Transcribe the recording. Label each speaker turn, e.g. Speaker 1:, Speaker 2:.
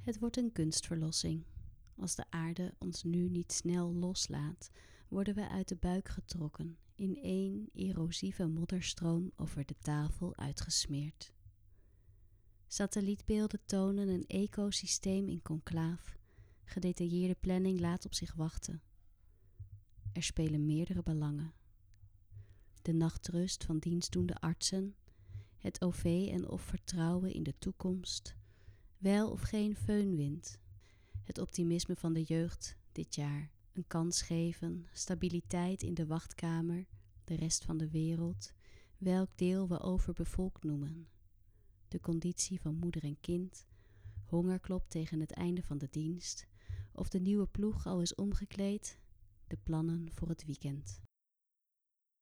Speaker 1: Het wordt een kunstverlossing. Als de aarde ons nu niet snel loslaat, worden we uit de buik getrokken, in één erosieve modderstroom over de tafel uitgesmeerd. Satellietbeelden tonen een ecosysteem in conclaaf. Gedetailleerde planning laat op zich wachten. Er spelen meerdere belangen. De nachtrust van dienstdoende artsen, het OV en of vertrouwen in de toekomst, wel of geen feunwind, het optimisme van de jeugd dit jaar, een kans geven, stabiliteit in de wachtkamer, de rest van de wereld, welk deel we overbevolkt noemen, de conditie van moeder en kind, hongerklop tegen het einde van de dienst, of de nieuwe ploeg al is omgekleed, de plannen voor het weekend.